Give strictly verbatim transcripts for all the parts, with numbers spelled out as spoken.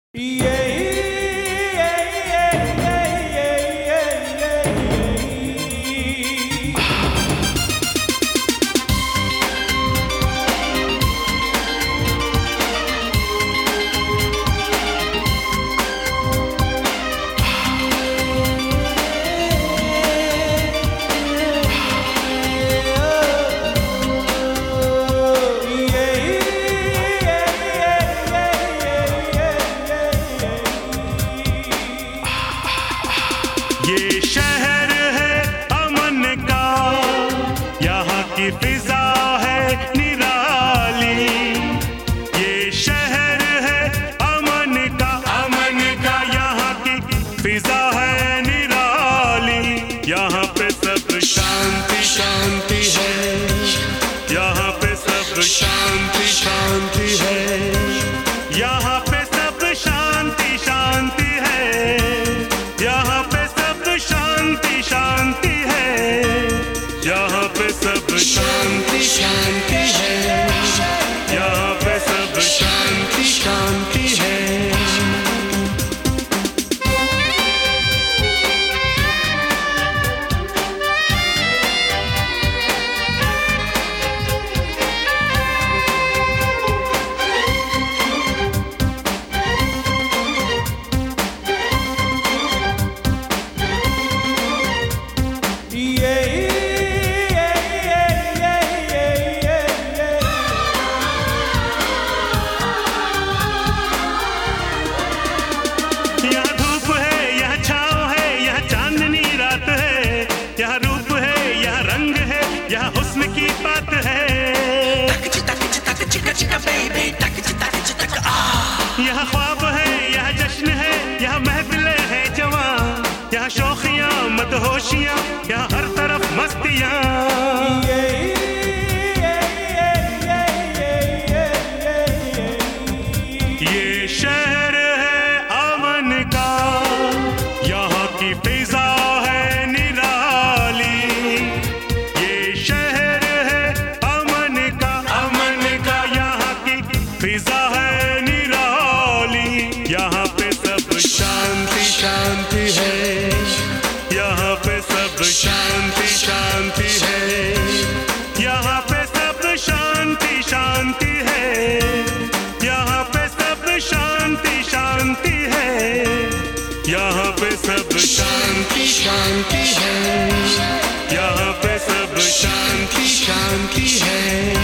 ये शहर है अमन का, यहाँ की फिजा है निराली। ये शहर है अमन का, अमन का, यहाँ की फिजा है निराली। यहाँ पे सब शांति शांति है, यहाँ पे सब शांति शांति है, यहाँ पे सब शांति शांति है, यहाँ पे शांति शांति है, यहाँ पे सब शांति शांति है, यहाँ पे सब शांति शांति है। यहाँ ख्वाब है, यहाँ जश्न है, यहाँ महफिलें है जवां, यहाँ शौखियाँ मदहोशियाँ, यहाँ हर तरफ मस्तियाँ। ये शहर है अमन का, यहाँ की फिजा है निराली। ये शहर है अमन का, अमन का, यहाँ की फिजा है, यहाँ पे सब शांति शांति है, यहाँ पे सब शांति शांति है, यहाँ पे सब शांति शांति है, यहाँ पे सब शांति शांति है, यहाँ पे सब शांति शांति है, यहाँ पे सब शांति शांति है।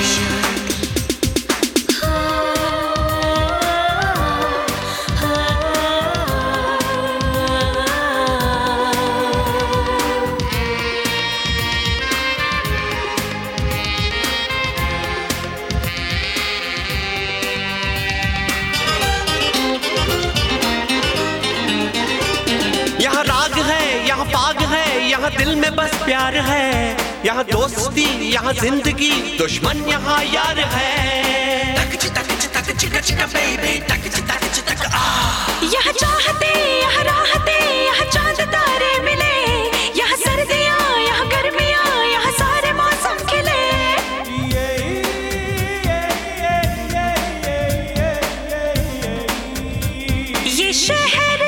यहाँ पाग है, यहाँ दिल में बस प्यार है, यहाँ दोस्ती, यहाँ जिंदगी, दुश्मन यहाँ यार है। यहाँ चाहते, यहाँ राहते, यहाँ चांद तारे मिले, यहाँ सर्दियाँ, यहाँ गर्मियाँ, यहाँ सारे मौसम खिले। ये शहर